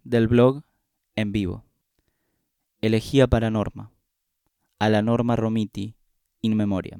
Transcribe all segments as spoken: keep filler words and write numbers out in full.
Del blog En Vivo. Elegía para Norma. A la Norma Romiti, in memoriam.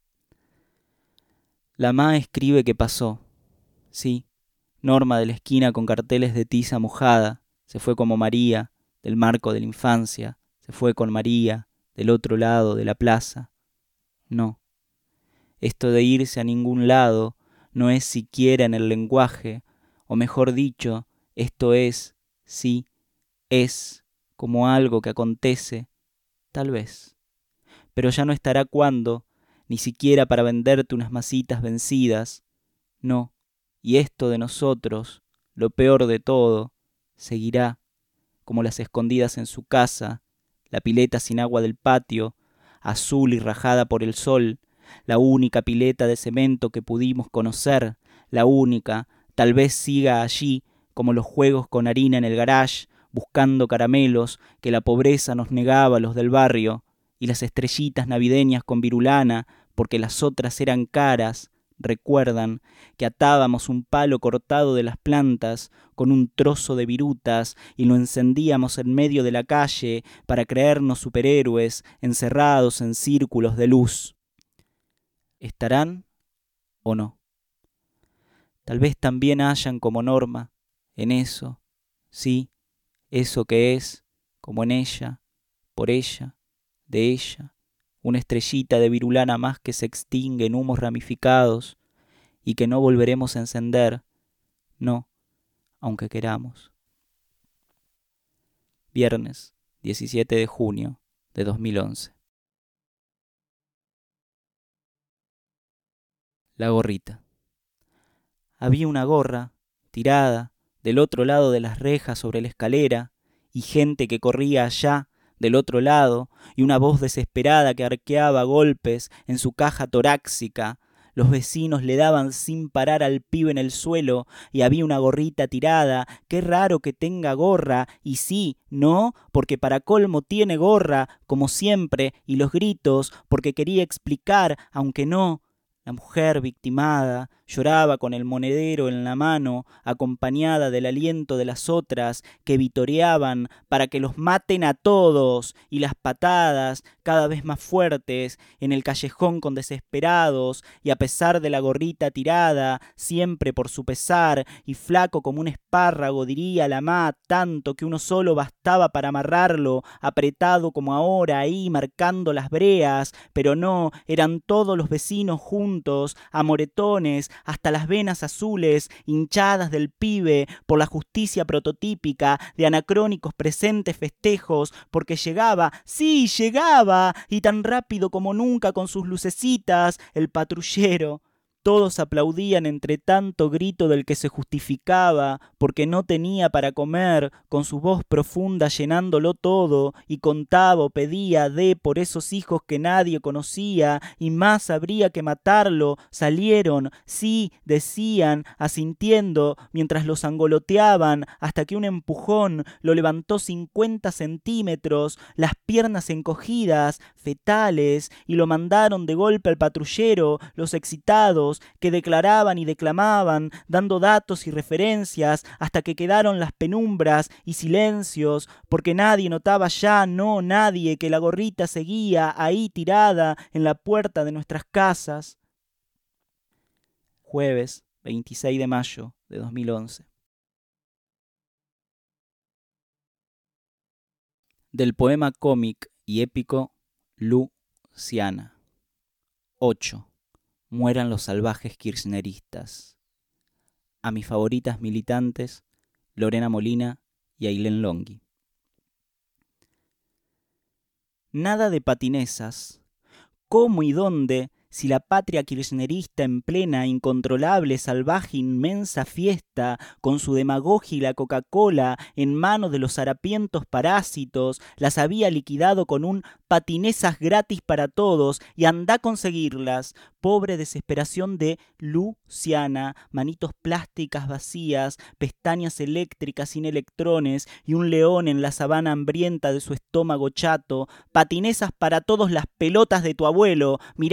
La Ma escribe que pasó. Sí, Norma de la esquina con carteles de tiza mojada, se fue como María, del marco de la infancia, se fue con María, del otro lado de la plaza. No. Esto de irse a ningún lado no es siquiera en el lenguaje, o mejor dicho, esto es, sí, es como algo que acontece, tal vez. Pero ya no estará cuando, ni siquiera para venderte unas masitas vencidas. No, y esto de nosotros, lo peor de todo, seguirá, como las escondidas en su casa, la pileta sin agua del patio, azul y rajada por el sol, la única pileta de cemento que pudimos conocer, la única, tal vez siga allí, como los juegos con harina en el garage, buscando caramelos que la pobreza nos negaba a los del barrio, y las estrellitas navideñas con virulana, porque las otras eran caras. Recuerdan que atábamos un palo cortado de las plantas con un trozo de virutas y lo encendíamos en medio de la calle para creernos superhéroes encerrados en círculos de luz. ¿Estarán o no? Tal vez también hayan como Norma en eso, sí, eso que es, como en ella, por ella, de ella, una estrellita de virulana más que se extingue en humos ramificados y que no volveremos a encender, no, aunque queramos. Viernes, diecisiete de junio de dos mil once. La gorrita. Había una gorra tirada del otro lado de las rejas sobre la escalera y gente que corría allá del otro lado y una voz desesperada que arqueaba golpes en su caja torácica. Los vecinos le daban sin parar al pibe en el suelo y había una gorrita tirada. Qué raro que tenga gorra, y sí, ¿no? Porque para colmo tiene gorra, como siempre, y los gritos, porque quería explicar, aunque no. La mujer victimada lloraba con el monedero en la mano, acompañada del aliento de las otras que vitoreaban para que los maten a todos, y las patadas cada vez más fuertes en el callejón con desesperados, y a pesar de la gorrita tirada, siempre por su pesar, y flaco como un espárrago, diría la ma, tanto que uno solo bastaba para amarrarlo, apretado como ahora ahí marcando las breas, pero no, eran todos los vecinos juntos, a moretones, hasta las venas azules, hinchadas del pibe por la justicia prototípica de anacrónicos presentes festejos, porque llegaba, sí, llegaba, y tan rápido como nunca con sus lucecitas, el patrullero. Todos aplaudían entre tanto grito del que se justificaba, porque no tenía para comer, con su voz profunda llenándolo todo, y contaba o pedía de por esos hijos que nadie conocía, y más habría que matarlo. Salieron, sí, decían, asintiendo, mientras los angoloteaban, hasta que un empujón lo levantó cincuenta centímetros, las piernas encogidas, fetales, y lo mandaron de golpe al patrullero, los excitados, que declaraban y declamaban, dando datos y referencias, hasta que quedaron las penumbras y silencios, porque nadie notaba ya, no nadie, que la gorrita seguía ahí tirada en la puerta de nuestras casas. Jueves, veintiséis de mayo de dos mil once. Del poema cómic y épico Luciana. ocho. Mueran los salvajes kirchneristas. A mis favoritas militantes, Lorena Molina y Ailén Longhi. Nada de patinesas. ¿Cómo y dónde, si la patria kirchnerista en plena, incontrolable, salvaje, inmensa fiesta, con su demagogia y la Coca-Cola en manos de los harapientos parásitos, las había liquidado con un patinesas gratis para todos, y anda a conseguirlas? Pobre desesperación de Luciana, manitos plásticas vacías, pestañas eléctricas sin electrones y un león en la sabana hambrienta de su estómago chato. Patinesas para todos, las pelotas de tu abuelo, mirá lo que te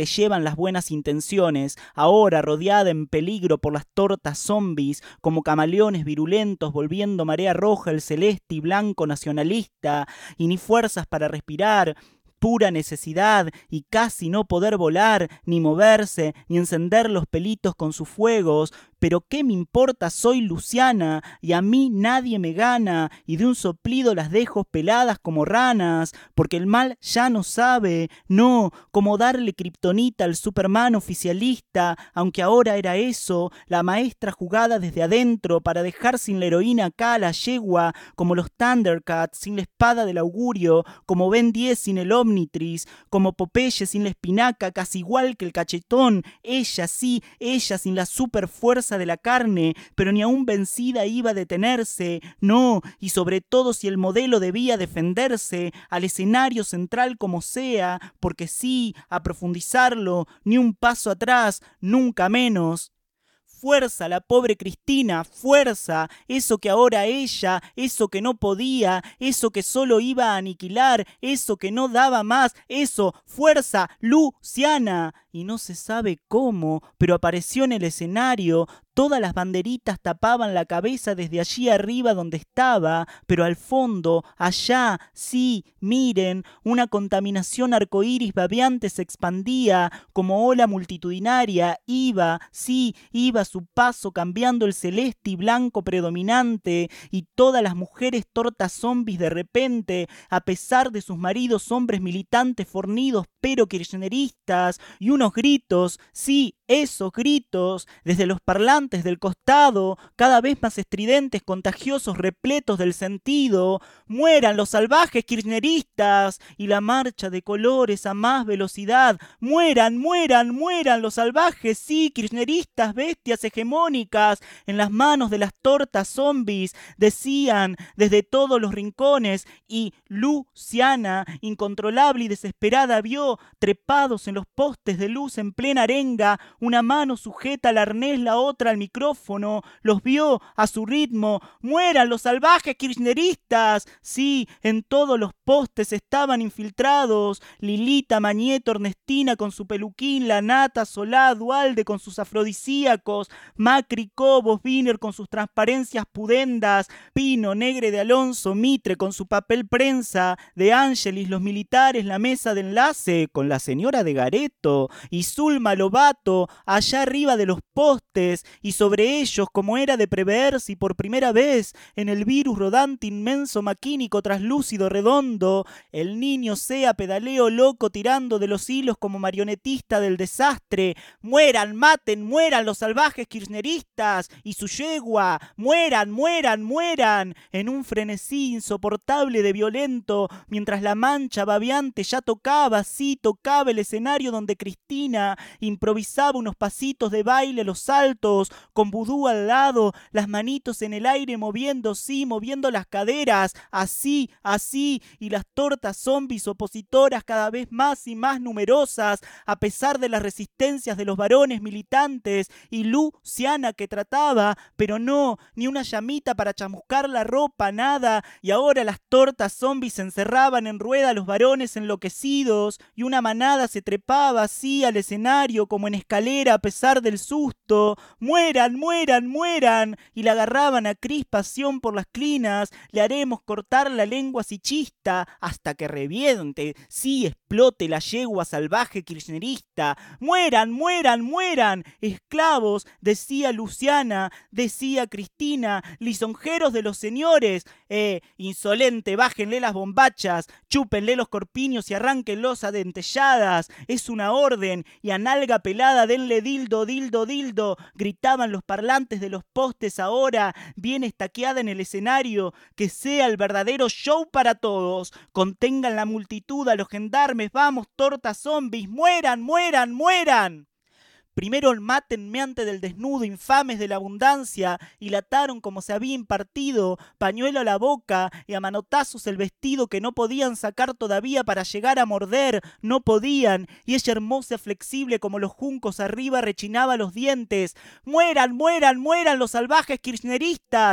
llevan las buenas intenciones, ahora rodeada en peligro por las tortas zombies, como camaleones virulentos volviendo marea roja el celeste y blanco nacionalista, y ni fuerzas para respirar, pura necesidad y casi no poder volar, ni moverse, ni encender los pelitos con sus fuegos. Pero qué me importa, soy Luciana, y a mí nadie me gana, y de un soplido las dejo peladas como ranas, porque el mal ya no sabe, no, cómo darle kriptonita al Superman oficialista, aunque ahora era eso, la maestra jugada desde adentro para dejar sin la heroína acá a la yegua, como los Thundercats sin la espada del augurio, como Ben diez sin el Omnitrix, como Popeye sin la espinaca, casi igual que el cachetón, ella sí, ella sin la superfuerza de la carne, pero ni aún vencida iba a detenerse, no, y sobre todo si el modelo debía defenderse, al escenario central como sea, porque sí, a profundizarlo, ni un paso atrás, nunca menos. Fuerza, la pobre Cristina, fuerza, eso que ahora ella, eso que no podía, eso que solo iba a aniquilar, eso que no daba más, eso, fuerza, Luciana. Y no se sabe cómo, pero apareció en el escenario. Todas las banderitas tapaban la cabeza desde allí arriba donde estaba, pero al fondo, allá, sí, miren, una contaminación arcoíris babeante se expandía, como ola multitudinaria, iba, sí, iba a su paso cambiando el celeste y blanco predominante, y todas las mujeres tortas zombies de repente, a pesar de sus maridos hombres militantes fornidos pero kirchneristas, y unos gritos, sí, esos gritos, desde los parlantes del costado, cada vez más estridentes, contagiosos, repletos del sentido. ¡Mueran los salvajes kirchneristas! Y la marcha de colores a más velocidad. ¡Mueran, mueran, mueran los salvajes, sí, kirchneristas, bestias hegemónicas! En las manos de las tortas zombies, decían desde todos los rincones, y Luciana, incontrolable y desesperada, vio, trepados en los postes de luz en plena arenga, una mano sujeta al arnés, la otra al micrófono, los vio a su ritmo. ¡Mueran los salvajes kirchneristas! Sí, en todos los postes estaban infiltrados. Lilita, Mañeto, Ernestina con su peluquín, la Nata, Solá, Dualde con sus afrodisíacos, Macri, Cobos, Wiener con sus transparencias pudendas, Pino, Negre de Alonso, Mitre con su papel prensa, De Angelis, los militares, la mesa de enlace con la señora de Gareto, y Zulma Lobato, allá arriba de los postes, y sobre ellos, como era de preverse, y por primera vez, en el virus rodante inmenso maquínico traslúcido redondo, el niño sea pedaleo loco tirando de los hilos como marionetista del desastre. ¡Mueran, maten, mueran los salvajes kirchneristas! Y su yegua, ¡mueran, mueran, mueran! En un frenesí insoportable de violento, mientras la mancha babeante ya tocaba, sí, tocaba el escenario donde Cristina improvisaba unos pasitos de baile, los saltos, con vudú al lado, las manitos en el aire moviendo, sí, moviendo las caderas, así, así, y las tortas zombies opositoras cada vez más y más numerosas, a pesar de las resistencias de los varones militantes, y Luciana que trataba, pero no, ni una llamita para chamuscar la ropa, nada, y ahora las tortas zombies encerraban en rueda a los varones enloquecidos, y una manada se trepaba así al escenario como en escalera a pesar del susto. ¡Mueran, mueran, mueran! Y la agarraban a crispación por las clinas. Le haremos cortar la lengua si chista hasta que reviente, sí, explote la yegua salvaje kirchnerista. ¡Mueran, mueran, mueran! Esclavos, decía Luciana, decía Cristina, lisonjeros de los señores. Eh, insolente, bájenle las bombachas, chúpenle los corpiños y arránquenlos a dentelladas. Es una orden, y a nalga pelada denle dildo, dildo, dildo, gritaban los parlantes de los postes ahora, bien estaqueada en el escenario, que sea el verdadero show para todos. Contengan la multitud a los gendarmes, vamos, tortas zombies, mueran, mueran, mueran. Primero mátenme antes del desnudo, infames de la abundancia, y la ataron como se había impartido, pañuelo a la boca y a manotazos el vestido que no podían sacar todavía para llegar a morder, no podían, y ella hermosa, flexible como los juncos arriba rechinaba los dientes. ¡Mueran, mueran, mueran los salvajes kirchneristas!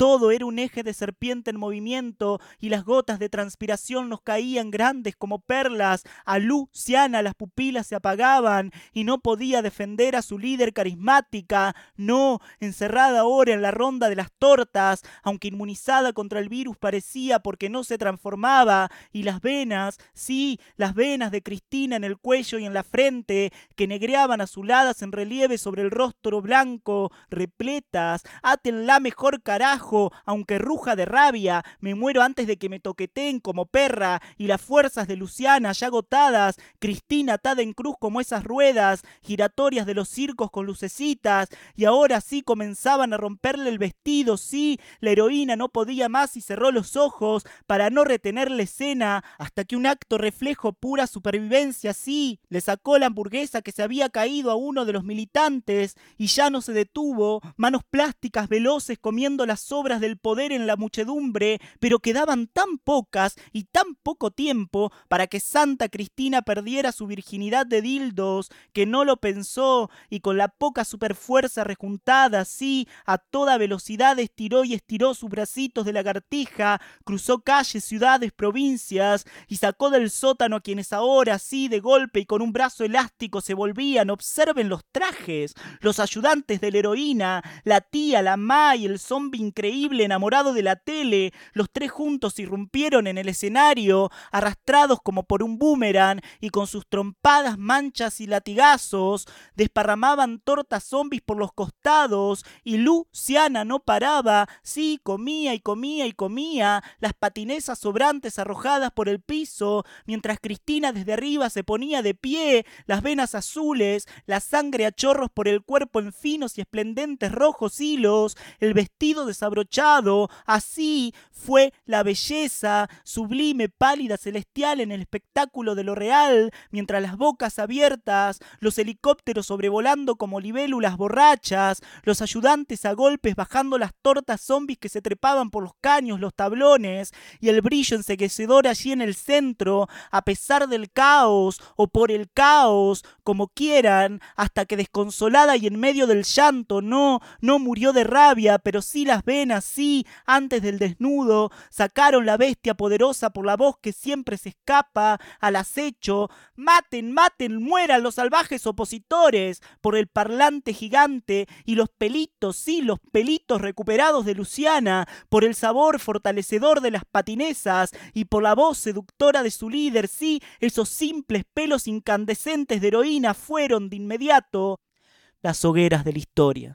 Todo era un eje de serpiente en movimiento y las gotas de transpiración nos caían grandes como perlas. A Luciana las pupilas se apagaban y no podía defender a su líder carismática. No, encerrada ahora en la ronda de las tortas, aunque inmunizada contra el virus parecía porque no se transformaba. Y las venas, sí, las venas de Cristina en el cuello y en la frente, que negreaban azuladas en relieve sobre el rostro blanco, repletas. Átenla mejor, carajo, aunque ruja de rabia, me muero antes de que me toqueteen como perra. Y las fuerzas de Luciana ya agotadas, Cristina atada en cruz como esas ruedas giratorias de los circos con lucecitas, y ahora sí comenzaban a romperle el vestido. Sí, la heroína no podía más y cerró los ojos para no retener la escena, hasta que un acto reflejo pura supervivencia, sí, le sacó la hamburguesa que se había caído a uno de los militantes y ya no se detuvo, manos plásticas veloces comiendo las sobras del poder en la muchedumbre, pero quedaban tan pocas y tan poco tiempo para que Santa Cristina perdiera su virginidad de dildos, que no lo pensó, y con la poca superfuerza rejuntada, sí, a toda velocidad estiró y estiró sus bracitos de lagartija, cruzó calles, ciudades, provincias, y sacó del sótano a quienes ahora, sí, de golpe y con un brazo elástico se volvían. Observen los trajes, los ayudantes de la heroína, la tía, la ma y el zombi increíble enamorado de la tele. Los tres juntos irrumpieron en el escenario, arrastrados como por un boomerang, y con sus trompadas, manchas y latigazos desparramaban tortas zombis por los costados. Y Luciana no paraba, sí, comía y comía y comía las patinesas sobrantes arrojadas por el piso, mientras Cristina desde arriba se ponía de pie, las venas azules, la sangre a chorros por el cuerpo en finos y esplendentes rojos hilos, el vestido desabrochado. Así fue la belleza, sublime, pálida, celestial en el espectáculo de lo real, mientras las bocas abiertas, los helicópteros sobrevolando como libélulas borrachas, los ayudantes a golpes bajando las tortas zombies que se trepaban por los caños, los tablones, y el brillo enceguecedor allí en el centro, a pesar del caos, o por el caos, como quieran, hasta que desconsolada y en medio del llanto, no, no murió de rabia, pero sí las venas, sí, antes del desnudo, sacaron la bestia poderosa por la voz que siempre se escapa al acecho. Maten, maten, mueran los salvajes opositores, por el parlante gigante, y los pelitos, sí, los pelitos recuperados de Luciana, por el sabor fortalecedor de las patinesas, y por la voz seductora de su líder, sí, esos simples pelos incandescentes de heroína fueron de inmediato las hogueras de la historia.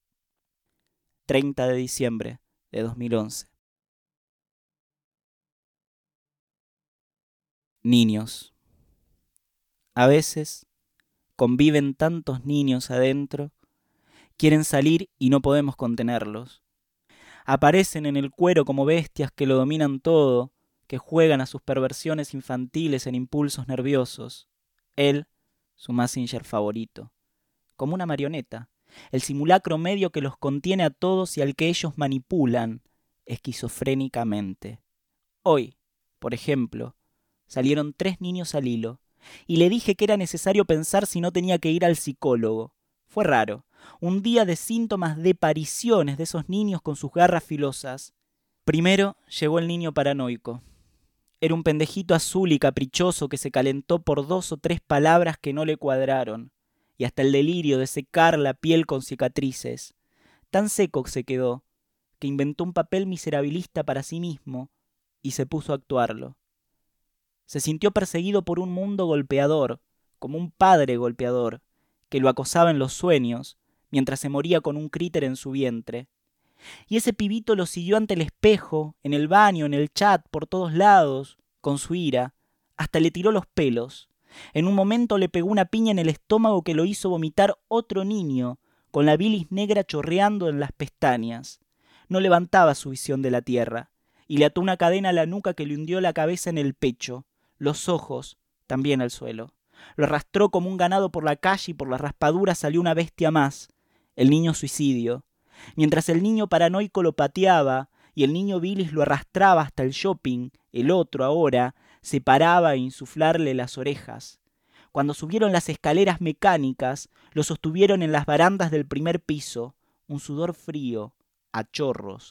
treinta de diciembre de dos mil once. Niños. A veces conviven tantos niños adentro, quieren salir y no podemos contenerlos. Aparecen en el cuero como bestias que lo dominan todo, que juegan a sus perversiones infantiles en impulsos nerviosos. Él, su Mazinger favorito, como una marioneta, el simulacro medio que los contiene a todos y al que ellos manipulan esquizofrénicamente. Hoy, por ejemplo, salieron tres niños al hilo, y le dije que era necesario pensar si no tenía que ir al psicólogo. Fue raro, un día de síntomas de apariciones de esos niños con sus garras filosas. Primero llegó el niño paranoico. Era un pendejito azul y caprichoso que se calentó por dos o tres palabras que no le cuadraron, y hasta el delirio de secar la piel con cicatrices. Tan seco se quedó, que inventó un papel miserabilista para sí mismo y se puso a actuarlo. Se sintió perseguido por un mundo golpeador, como un padre golpeador, que lo acosaba en los sueños, mientras se moría con un críter en su vientre. Y ese pibito lo siguió ante el espejo, en el baño, en el chat, por todos lados, con su ira, hasta le tiró los pelos. En un momento le pegó una piña en el estómago que lo hizo vomitar otro niño, con la bilis negra chorreando en las pestañas. No levantaba su visión de la tierra, y le ató una cadena a la nuca que le hundió la cabeza en el pecho, los ojos también al suelo. Lo arrastró como un ganado por la calle y por las raspaduras salió una bestia más, el niño suicidio. Mientras el niño paranoico lo pateaba y el niño bilis lo arrastraba hasta el shopping, el otro ahora se paraba a insuflarle las orejas. Cuando subieron las escaleras mecánicas, lo sostuvieron en las barandas del primer piso, un sudor frío, a chorros.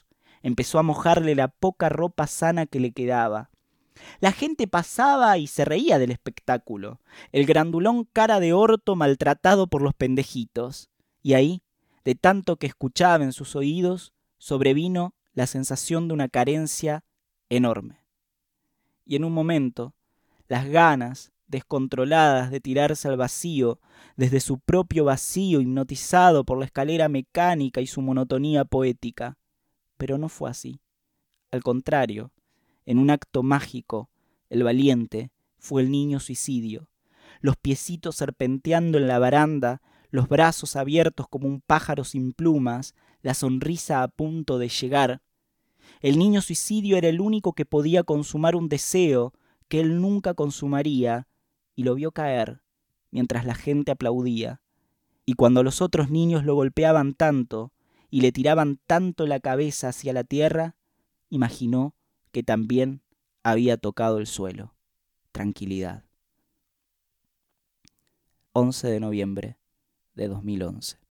Empezó a mojarle la poca ropa sana que le quedaba. La gente pasaba y se reía del espectáculo. El grandulón cara de orto maltratado por los pendejitos. Y ahí, de tanto que escuchaba en sus oídos, sobrevino la sensación de una carencia enorme. Y en un momento, las ganas descontroladas de tirarse al vacío, desde su propio vacío hipnotizado por la escalera mecánica y su monotonía poética. Pero no fue así. Al contrario, en un acto mágico, el valiente fue el niño suicidio, los piecitos serpenteando en la baranda, los brazos abiertos como un pájaro sin plumas, la sonrisa a punto de llegar. El niño suicidio era el único que podía consumar un deseo que él nunca consumaría, y lo vio caer mientras la gente aplaudía. Y cuando los otros niños lo golpeaban tanto y le tiraban tanto la cabeza hacia la tierra, imaginó que también había tocado el suelo. Tranquilidad. once de noviembre de dos mil once.